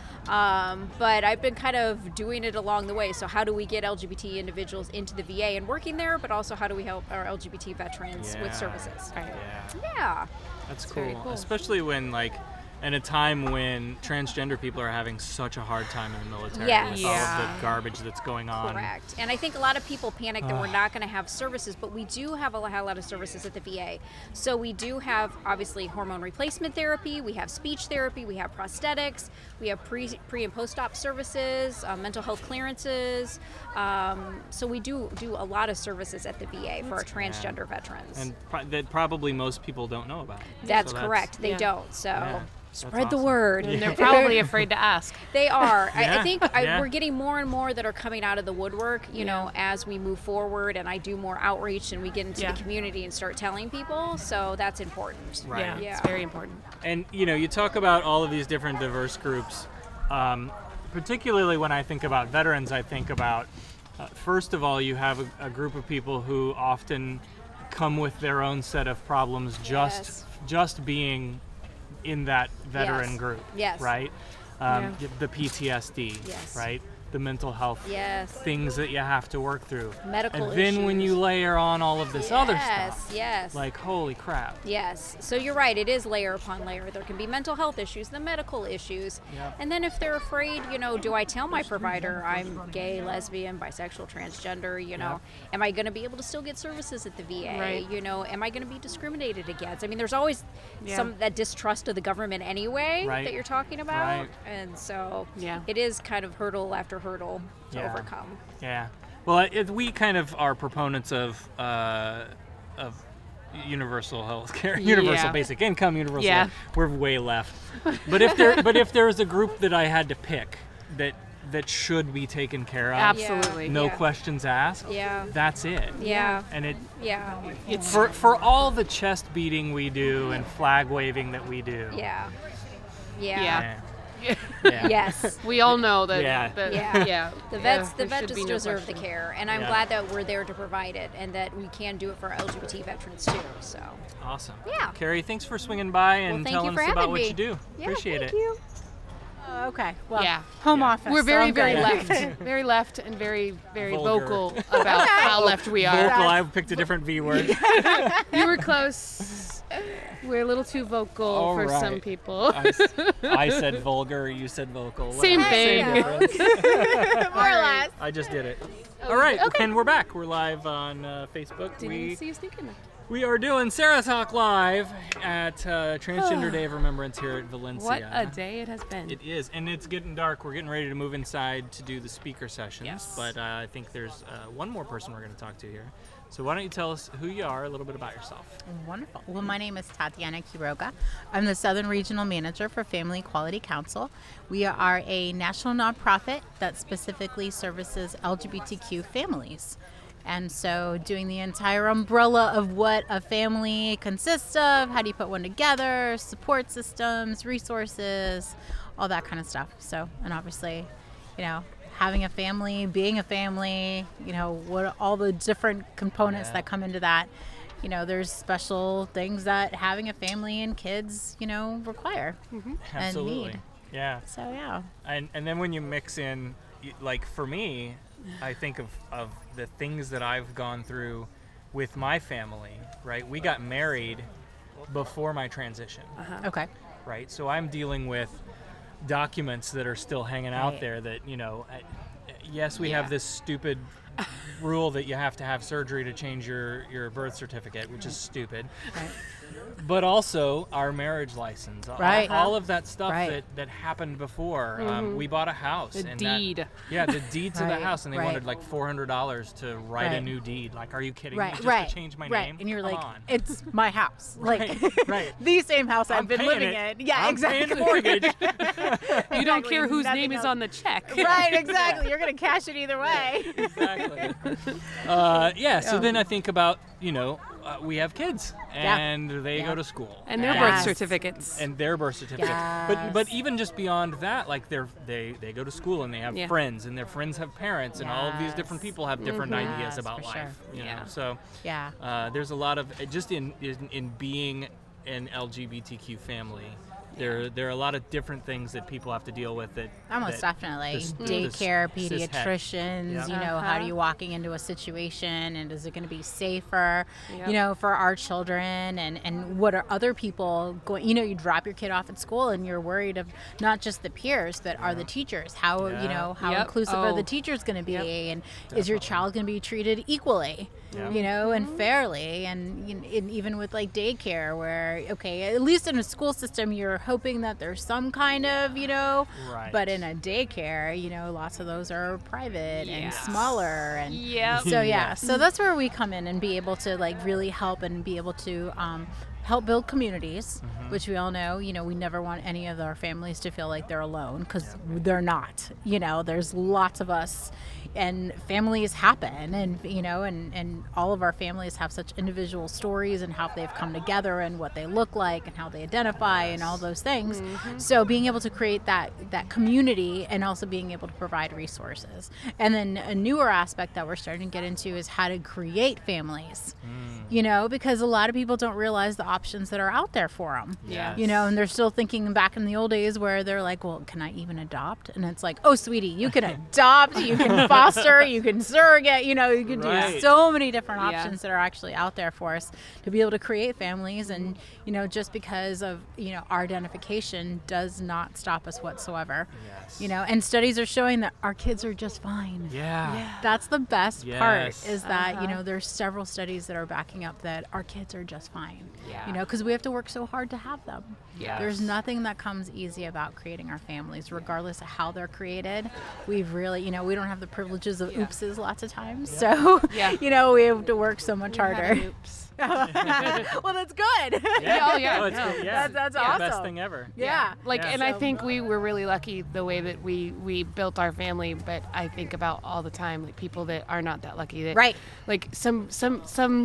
Um, but I've been kind of doing it along the way. So how do we get L G B T individuals into the V A and working there, but also how do we help our L G B T veterans Yeah. with services? Yeah. Yeah. That's It's cool. very cool. Especially when, like, in a time when transgender people are having such a hard time in the military Yes. with all of Yeah. the garbage that's going on. Correct. And I think a lot of people panic that we're Ugh. not going to have services, but we do have a lo- a lot of services at the V A. So we do have, obviously, hormone replacement therapy, we have speech therapy, we have prosthetics, we have pre, pre and post-op services, uh, mental health clearances. Um, so we do do a lot of services at the V A for our transgender veterans. And pro- that probably most people don't know about. That's So correct. They Yeah. don't. So Yeah. spread That's the awesome. word. And they're probably afraid to ask. They are. I, I Yeah. think I, Yeah. we're getting more and more that are coming out of the woodwork, you know, as we move forward and I do more outreach and we get into Yeah. the community and start telling people. So that's important. Right. Yeah, Yeah. it's very important. And you know, you talk about all of these different diverse groups. Um, particularly when I think about veterans, I think about uh, first of all, you have a, a group of people who often come with their own set of problems, just Yes. just being in that veteran Yes. group. Yes. Right. Um, The P T S D. Yes. Right. The mental health Yes. things that you have to work through. Medical And then when you issues. layer on all of this other Yes, stuff, yes. like holy crap. Yes. So you're right. It is layer upon layer. There can be mental health issues, the medical issues. Yeah. And then if they're afraid, you know, do I tell my provider I'm gay, lesbian, bisexual, transgender, you know, am I going to be able to still get services at the V A? Right. You know, am I going to be discriminated against? I mean, there's always Yeah. some that distrust of the government anyway Right. that you're talking about. Right. And so Yeah. it is kind of hurdle after hurdle to Yeah. overcome. Yeah. Well, it, we kind of are proponents of uh, of universal health care, universal Yeah. basic income, universal. Yeah. We're way left. But if there, but if there is a group that I had to pick that that should be taken care of, Absolutely. no Yeah. questions asked. Yeah. That's it. Yeah. And it Yeah. for for all the chest beating we do and flag waving that we do. Yeah. Yeah. Yeah. Yeah. Yes. We all know that. Yeah. that- Yeah. yeah. The Yeah, vets, the there vets should be no deserve the question. care, and I'm Yeah. glad that we're there to provide it, and that we can do it for L G B T veterans too. So, Awesome. Yeah. Carrie, thanks for swinging by and well, thank telling you for us having about what me. you do. Yeah, Appreciate thank it. you. Uh, okay. Well, Yeah. home Yeah. office. We're so very, I'm very good. left. Very left and very, very Vulgar. vocal about how left we are. Vocal. I picked a different V word. You were close. We're a little too vocal All for some right. people. I, s- I said vulgar, you said vocal. Same Whatever. thing. difference. More or less. I just did it. All right, and we're back. We're live on uh, Facebook. Didn't we even see you sneaking there. we are doing Sarah Talk live at uh, Transgender Day of Remembrance here at Valencia. What a day it has been. It is, and it's getting dark. We're getting ready to move inside to do the speaker sessions. Yes. But uh, I think there's uh, one more person we're going to talk to here. So why don't you tell us who you are, a little bit about yourself. Wonderful. Well, my name is Tatiana Quiroga. I'm the Southern Regional Manager for Family Equality Council. We are a national nonprofit that specifically services L G B T Q families. And so doing the entire umbrella of what a family consists of, how do you put one together, support systems, resources, all that kind of stuff. So, and obviously, you know, having a family, being a family, you know, what all the different components Yeah. that come into that. You know, there's special things that having a family and kids, you know, require and Absolutely. need. Yeah. So, yeah. And and then when you mix in, y- like for me, I think of, of the things that I've gone through with my family, right? We got married before my transition, Okay. right? So I'm dealing with documents that are still hanging out Right. there that, you know, I, yes, we Yeah. have this stupid rule that you have to have surgery to change your, your birth certificate, which is stupid. Right. but also our marriage license, all- Right. all of that stuff Right. that, that happened before. Mhm. Um, we bought a house. The and deed. That, yeah, the deed to Right, the house, and they right. wanted like four hundred dollars to write a Right. new deed. Like, are you kidding Right, me? Just right, to change my right. name? And you're Come like, on. it's my house. Like, Right, right. the same house I've I'm been paying living it. in. Yeah, I'm exactly. paying the mortgage. You don't care whose name is on the check. Right, exactly. You're going to cash it either way. Exactly. Uh, yeah, so Yeah. then I think about, you know, uh, we have kids Yeah. and they Yeah. go to school. And their birth certificates. And their birth certificates. But Yes. but even just beyond that, like they're they, they go to school and they have Yeah. friends and their friends have parents and all of these different Yes. people have different Mhm. ideas Yes, about for life. sure. You Yeah. know, so Yeah. uh, there's a lot of just in, in in being an L G B T Q family. There, there are a lot of different things that people have to deal with. That Almost that definitely. this- this Daycare, cis het- pediatricians, Yep. you know, how do Uh-huh. you walking into a situation and is it going to be safer, Yep. you know, for our children and, and what are other people going, you know, you drop your kid off at school and you're worried of not just the peers, but are the teachers, how, you Yeah. know, how Yep. inclusive are Oh. the teachers going to be and is your child going to be treated equally? Yep. You know, and fairly, and, you know, and even with like daycare, where okay, at least in a school system, you're hoping that there's some kind of, you know, Right. but in a daycare, you know, lots of those are private and Yes. smaller, and Yep. so yeah, Yeah. so that's where we come in and be able to like really help and be able to um, help build communities, Mm-hmm. which we all know, you know, we never want any of our families to feel like they're alone because they're not. You know, there's lots of us. And families happen, and you know, and, and all of our families have such individual stories and how they've come together and what they look like and how they identify and all those things. Mhm. So being able to create that that community and also being able to provide resources. And then a newer aspect that we're starting to get into is how to create families. You know, because a lot of people don't realize the options that are out there for them. Yes. You know, and they're still thinking back in the old days where they're like, well, can I even adopt? And it's like, oh, sweetie, you can adopt, you can foster, you can surrogate, you know, you can do Right. so many different Yeah. options that are actually out there for us to be able to create families. And, you know, just because of, you know, our identification does not stop us whatsoever. Yes. You know, and studies are showing that our kids are just fine. Yeah. Yeah. That's the best part Yes. is that, you Uh-huh. know, there's several studies that are backing up that our kids are just fine. Yeah. You know, because we have to work so hard to have them. Yes. There's nothing that comes easy about creating our families, regardless of how they're created. We've really, you know, we don't have the privileges of oopses lots of times. So, Yeah. you know, we have to work so much We had harder. an oops. Well, that's good. Yeah, oh, yeah. Oh, it's no. good, yeah. That's, that's Yeah. awesome. Best thing ever. Yeah. Like, Yeah. and I So- think we were really lucky the way that we we built our family. But I think about all the time, like people that are not that lucky. That, Right. Like some some some.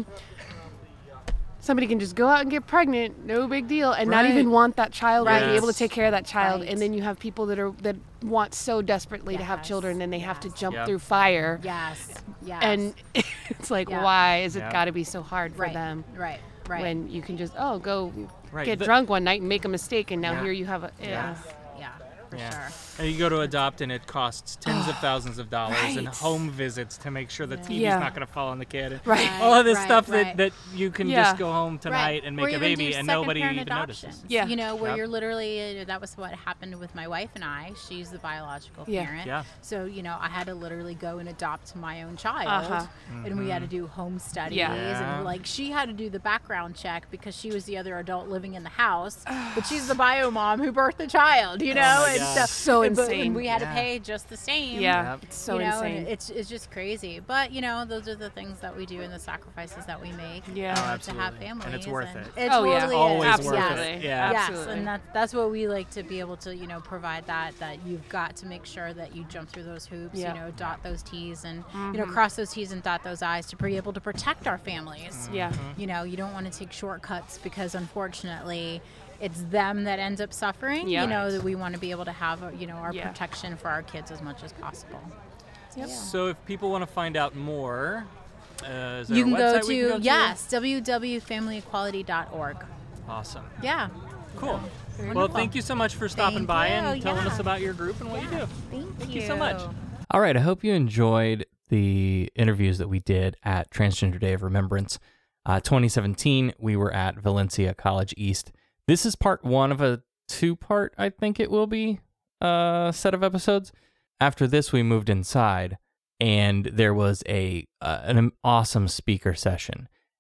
Somebody can just go out and get pregnant, no big deal, and not Right. even want that child or Right. be able to take care of that child. Right. And then you have people that are that want so desperately to have children, and they have to jump Yep. through fire. Yes. Yes. And it's like, Yeah. why is it Yeah. got to be so hard for Right. them? Right. Right. When you can just oh go Right. get The- drunk one night and make a mistake, and now Yeah. here you have a yeah. Yes. Yeah. For Yeah. sure. And you go to adopt, and it costs tens of thousands of dollars and Right. home visits to make sure the T V's Yeah. not going to fall on the kid. Right. All of this Right, stuff right. that, that you can Yeah. just go home tonight Right. and Or make a even baby, do and nobody second even parent notices. adoptions. Yeah. You know, where Yep. you're literally, that was what happened with my wife and I. She's the biological Yeah. parent. Yeah. So, you know, I had to literally go and adopt my own child. Uh-huh. And we had to do home studies. Yeah. Yeah. And like she had to do the background check because she was the other adult living in the house. But she's the bio mom who birthed the child, you know? my and gosh. So and- but- insane. And we had Yeah. to pay just the same. Yeah, Yep. it's so you know, insane. And it's it's just crazy. But you know, those are the things that we do and the sacrifices that we make. Yeah. uh, Oh, to have absolutely. families. And it's worth and it. It Oh, yeah. totally Always is. worth yes. it. Yeah. Yes, Absolutely. and that, that's what we like to be able to, you know, provide that, that you've got to make sure that you jump through those hoops, Yeah. you know, dot those T's and, you Mm-hmm. know, cross those T's and dot those I's to be able to protect our families. Yeah. Mm-hmm. You know, you don't want to take shortcuts because unfortunately it's them that ends up suffering. Yeah. You know, Right. that we want to be able to have, uh, you know, our Yeah. protection for our kids as much as possible. Yep. So if people want to find out more, uh, is there You a can go website to, we can go yes, w w w dot family equality dot org. Awesome. Yeah. Cool. Very Well, wonderful. thank you so much for stopping Thank by you, and telling yeah. us about your group and what you do. Thank, Thank you so much. you. All right, I hope you enjoyed the interviews that we did at Transgender Day of Remembrance. Uh, twenty seventeen, we were at Valencia College East. This is part one of a two-part, I think it will be, uh, set of episodes. After this, we moved inside, and there was a uh, an awesome speaker session.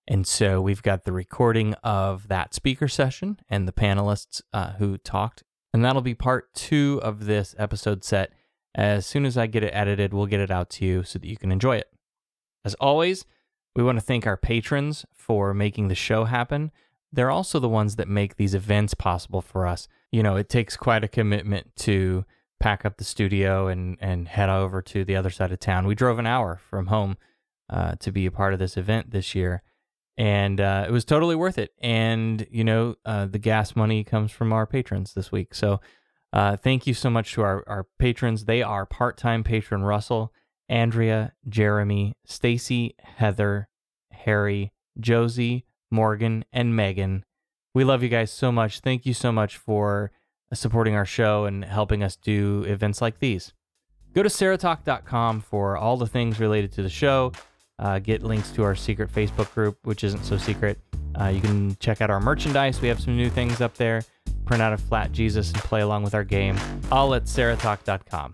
And so we've got the recording of that speaker session and the panelists uh, who talked. And that'll be part two of this episode set. As soon as I get it edited, we'll get it out to you so that you can enjoy it. As always, we want to thank our patrons for making the show happen. They're also the ones that make these events possible for us. You know, it takes quite a commitment to pack up the studio and, and head over to the other side of town. We drove an hour from home uh, to be a part of this event this year. And uh, it was totally worth it. And, you know, uh, the gas money comes from our patrons this week. So uh, thank you so much to our, our patrons. They are part-time patron Russell, Andrea, Jeremy, Stacy, Heather, Harry, Josie, Morgan, and Megan. We love you guys so much. Thank you so much for supporting our show and helping us do events like these. Go to sarah talk dot com for all the things related to the show. Uh, get links to our secret Facebook group, which isn't so secret. Uh, you can check out our merchandise. We have some new things up there. Print out a flat Jesus and play along with our game. All at sarah talk dot com.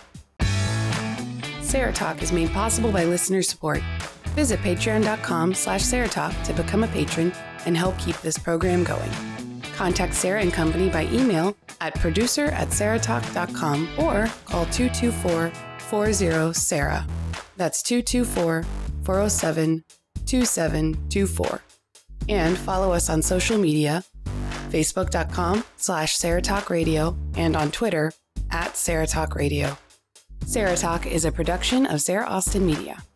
Sarah Talk is made possible by listener support. Visit patreon dot com slash sarah talk to become a patron and help keep this program going. Contact Sarah and Company by email at producer at sarah talk dot com or call two two four, four zero, Sarah. That's two two four, four zero seven, two seven two four. And follow us on social media, facebook dot com slash sarah talk radio and on Twitter at sarah talk radio. Sarah Talk is a production of Sarah Austin Media.